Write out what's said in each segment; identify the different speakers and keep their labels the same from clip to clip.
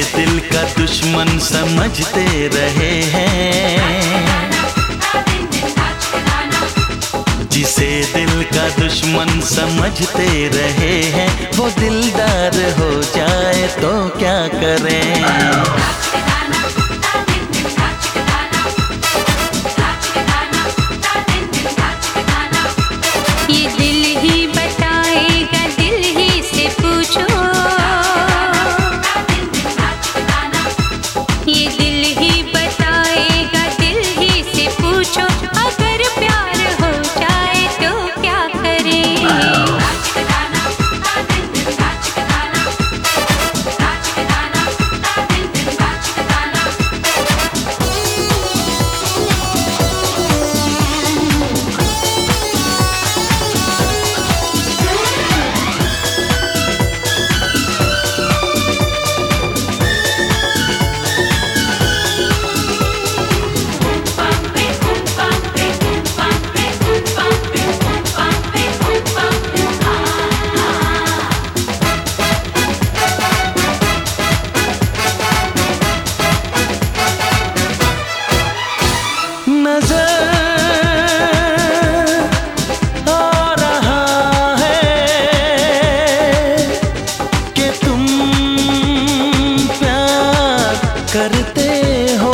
Speaker 1: दिल का दुश्मन समझते रहे हैं, जिसे दिल का दुश्मन समझते रहे हैं, वो दिलदार हो जाए तो क्या करें। करते हो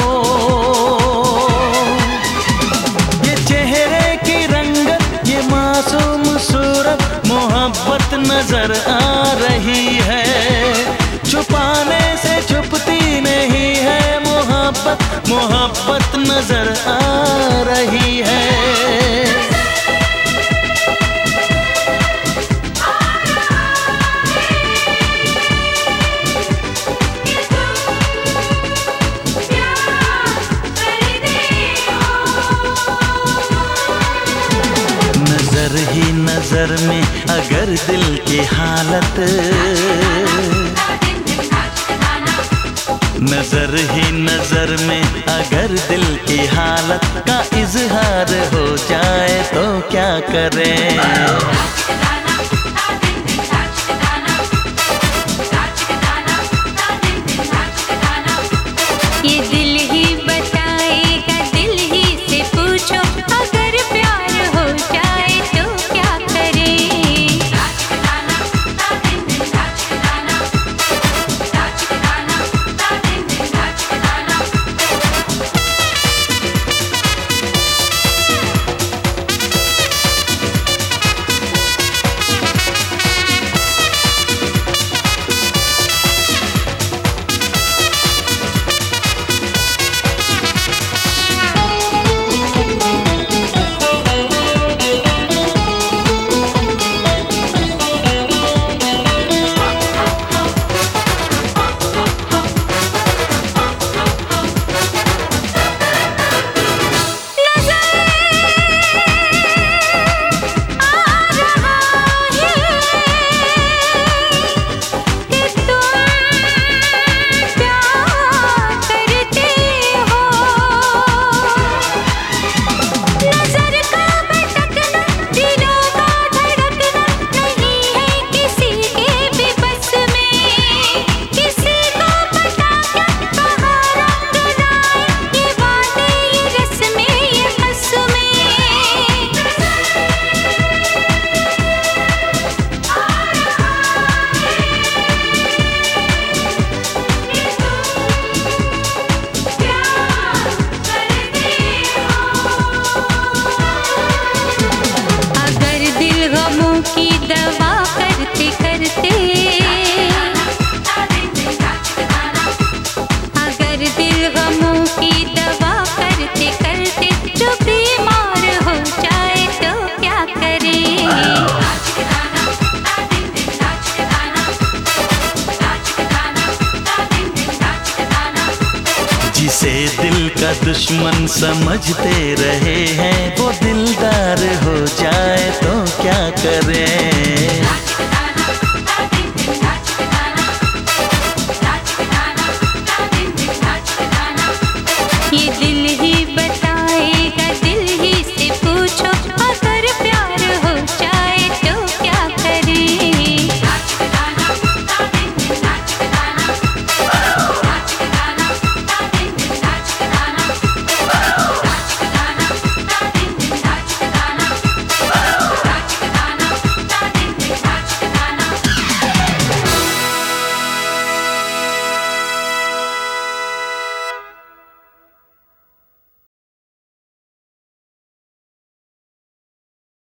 Speaker 1: ये चेहरे की रंगत, ये मासूम सूरत, मोहब्बत नजर आ रही है। छुपाने से छुपती नहीं है मोहब्बत, मोहब्बत नजर आ रही है। नजर ही नजर में अगर दिल की हालत, नजर ही नजर में अगर दिल की हालत का इजहार हो जाए तो क्या करें। जिसे दिल का दुश्मन समझते रहे हैं, वो दिलदार हो जाए